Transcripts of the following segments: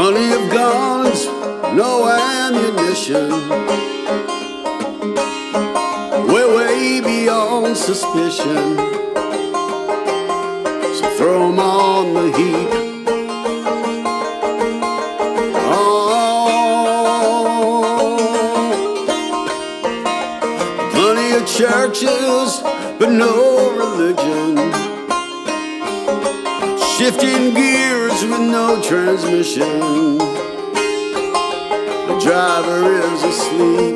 Plenty of guns, no ammunition. We're way beyond suspicion, so throw 'em on the heap. Plenty of churches, but no religion. Shifting gears with no transmission. The driver is asleep.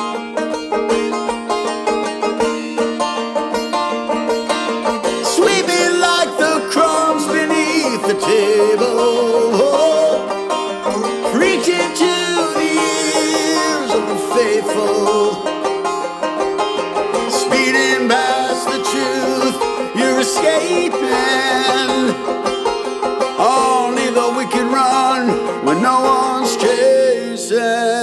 Sweeping like the crumbs beneath the table. Preaching to the ears of the faithful. Speeding past the truth, you're escaping. Only the wicked run when no one's chasing.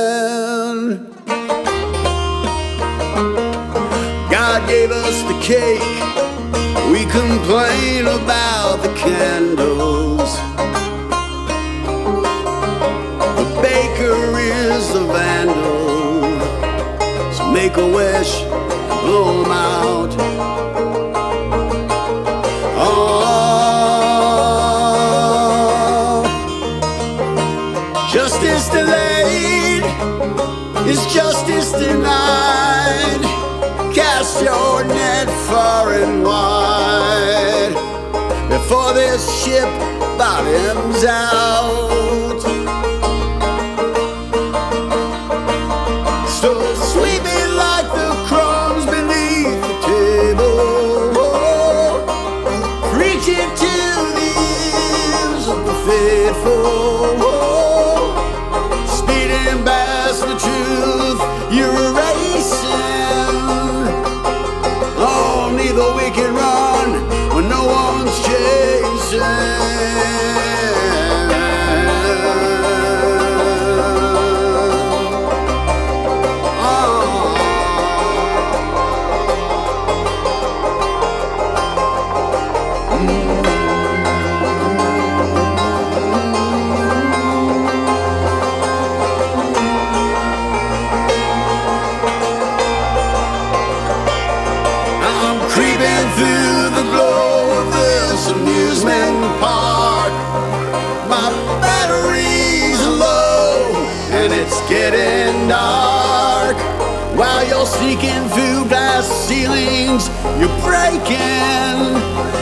God gave us the cake, we complain about the candles. The baker is the vandal, so make a wish, blow 'em out. Justice delayed is justice denied. Cast your net far and wide before this ship bottoms out. So sweeping like the crumbs beneath the table, preaching to the ears of the faithful. Past the truth, you're erasing. Only the wicked run when no one's chasing. Through the glow of this amusement park, my battery's low and it's getting dark. While you're sneaking through glass ceilings, you're breaking